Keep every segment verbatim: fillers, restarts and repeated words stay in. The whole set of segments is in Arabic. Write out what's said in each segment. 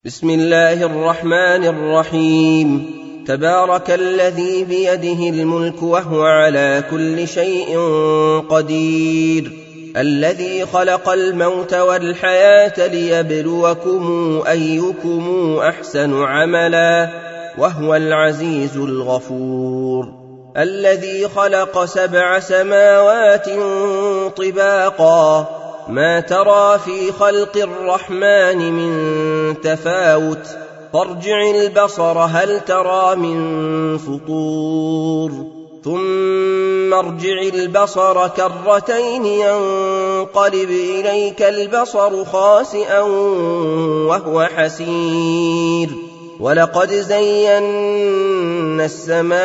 بسم الله الرحمن الرحيم. تبارك الذي بيده الملك وهو على كل شيء قدير، الذي خلق الموت والحياة ليبلوكم أيكم أحسن عملا وهو العزيز الغفور، الذي خلق سبع سماوات طباقا ما ترى في خلق الرحمن من تفاوت فارجع البصر هل ترى من فطور ثم ارجع البصر كرتين ينقلب إليك البصر خاسئا وهو حسير، ولقد زينا السماء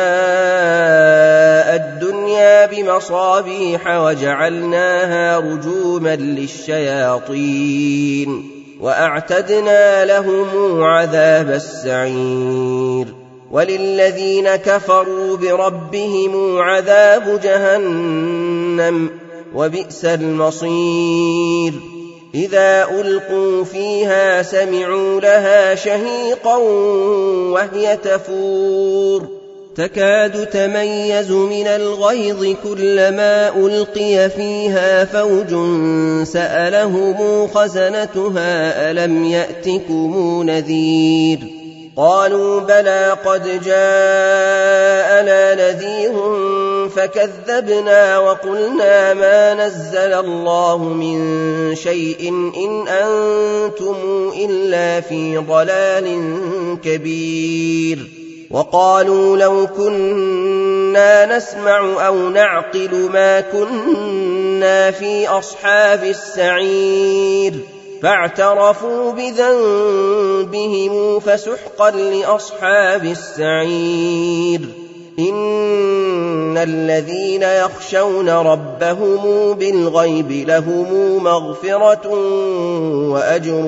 الدنيا بمصابيح وجعلناها رجوما للشياطين وأعتدنا لهم عذاب السعير، وللذين كفروا بربهم عذاب جهنم وبئس المصير. إذا ألقوا فيها سمعوا لها شهيقا وهي تفور تكاد تميز من الغيظ كلما ألقي فيها فوج سألهم خزنتها ألم يأتكم نذير؟ قالوا بلى قد جاءنا نذير فكذبنا وقلنا ما نزل الله من شيء إن أنتم إلا في ضلال كبير. وقالوا لو كنا نسمع أو نعقل ما كنا في أصحاب السعير، فاعترفوا بذنبهم فسحقا لأصحاب السعير. إن الذين يخشون ربهم بالغيب لهم مغفرة وأجر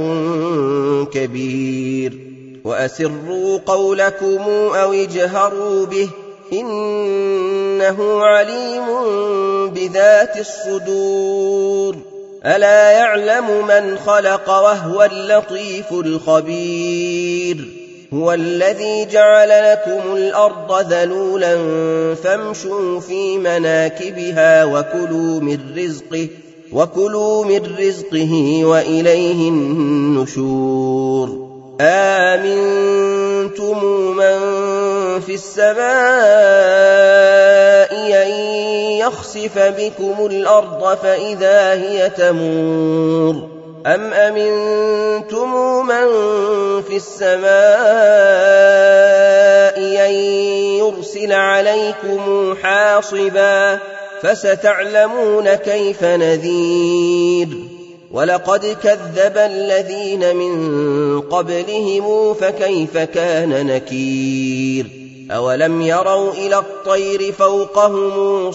كبير. وأسروا قولكم أو اجهروا به إنه عليم بذات الصدور. ألا يعلم من خلق وهو اللطيف الخبير. هو الذي جعل لكم الأرض ذلولا فامشوا في مناكبها وكلوا من رزقه وكلوا من رزقه وإليه النشور. آمنتم من في السماء أن يخسف بكم الأرض فإذا هي تمور، أم أمنتم من في السماء أن يرسل عليكم حاصبا فستعلمون كيف نذير. ولقد كذب الذين من قبلهم فكيف كان نكير. أولم يروا إلى الطير فوقهم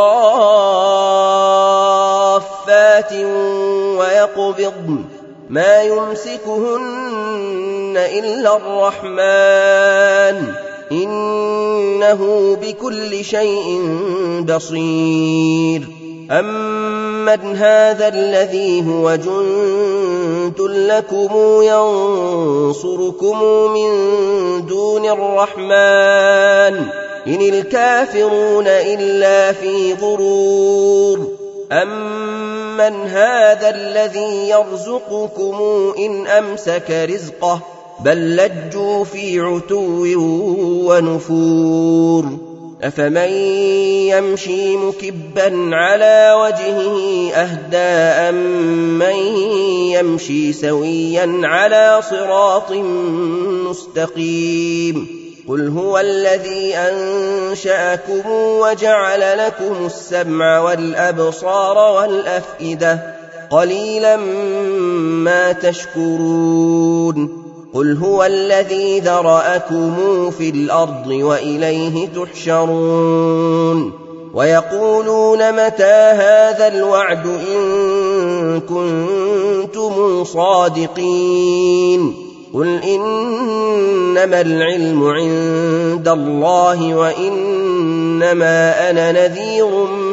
صافات ويقبضن ما يمسكهن إلا الرحمن إنه بكل شيء بصير. أمن هذا الذي هو جند لكم ينصركم من دون الرحمن إن الكافرون إلا في غرور. أمن هذا الذي يرزقكم إن أمسك رزقه بل لجوا في عتو ونفور. أفمن يمشي مكبا على وجهه أهدى أمن يمشي سويا على صراط مستقيم. قل هو الذي أنشأكم وجعل لكم السمع والأبصار والأفئدة قليلا ما تشكرون. قل هو الذي ذرأكم في الأرض وإليه تحشرون. ويقولون متى هذا الوعد إن كنتم صادقين؟ قل إنما العلم عند الله وإنما أنا نذير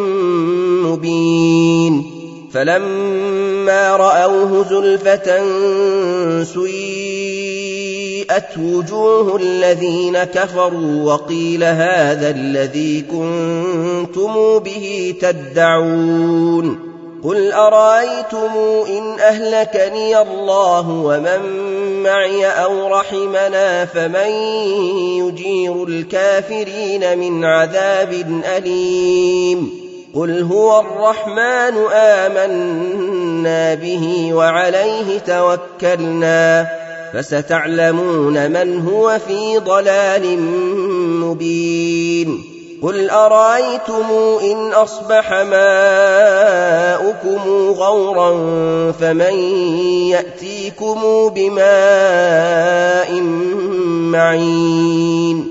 مبين. فلما رأوه زلفة سيئت سيئت وجوه الذين كفروا وقيل هذا الذي كنتم به تدعون قل أرأيتم إن أهلكني الله ومن معي أو رحمنا فمن يجير الكافرين من عذاب أليم قل هو الرحمن آمنا به وعليه توكلنا فستعلمون من هو في ضلال مبين قل أرأيتم إن أصبح ماؤكم غورا فمن يأتيكم بماء معين